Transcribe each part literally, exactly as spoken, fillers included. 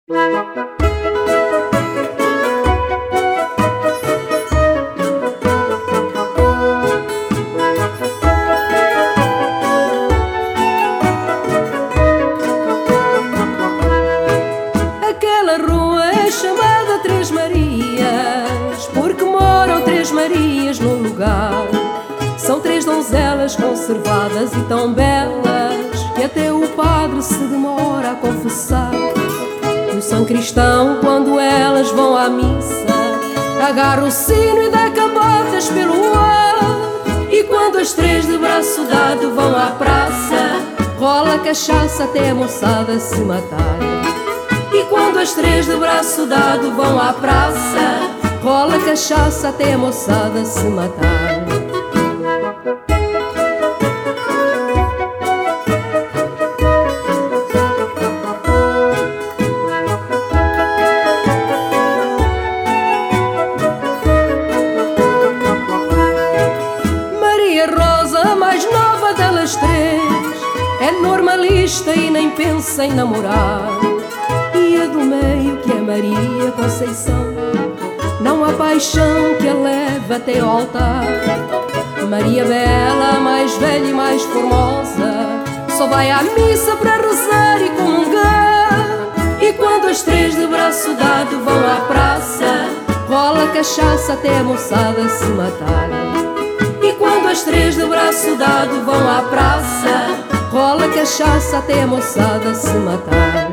Aquela rua é chamada Três Marias, porque moram Três Marias no lugar. São três donzelas conservadas e tão belas que até o padre se demora a confessar. E o São Cristão, quando elas vão à missa, agarra o sino e dá cambadas pelo ar. E quando as três de braço dado vão à praça, rola cachaça até a moçada se matar. E quando as três de braço dado vão à praça, rola cachaça até a moçada se matar. Maria Rosa, a mais nova delas três, é normalista e nem pensa em namorar. E a do meio, que é Maria Conceição, não há paixão que a leve até ao altar. Maria Bela, a mais velha e mais formosa, só vai à missa para rezar e comungar. E quando as três de braço dado vão à praça, rola cachaça até a moçada se matar. E quando as três de braço dado vão à praça, rola cachaça até a moçada se matar.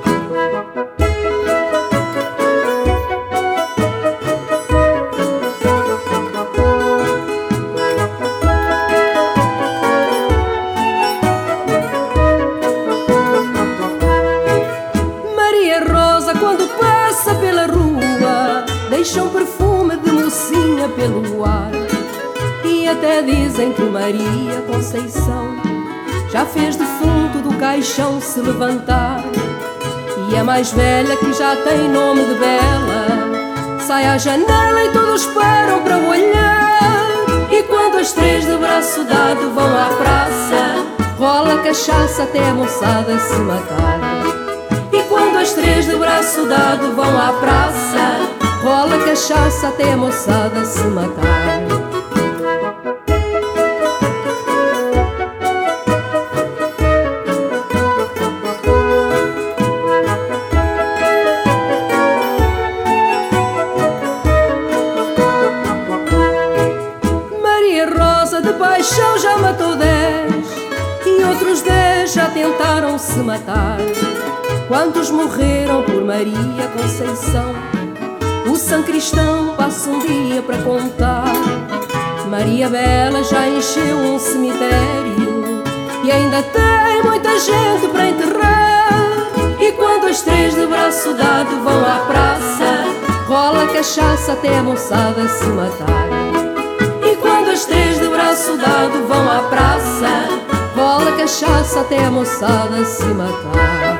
Quando passa pela rua, deixa um perfume de mocinha pelo ar. E até dizem que Maria Conceição já fez defunto do caixão se levantar. E a mais velha, que já tem nome de bela, sai à janela e todos param para olhar. E quando as três de braço dado vão à praça, rola cachaça até a moçada se matar. E quando as três de braço dado vão à praça, rola cachaça até a moçada se matar. Maria Rosa de paixão já matou dez, e outros dez já tentaram se matar. Quantos morreram por Maria Conceição, o São Cristão passa um dia para contar. Maria Bela já encheu um cemitério e ainda tem muita gente para enterrar. E quando as três de braço dado vão à praça, rola cachaça até a moçada se matar. E quando as três de braço dado vão à praça, rola cachaça até a moçada se matar.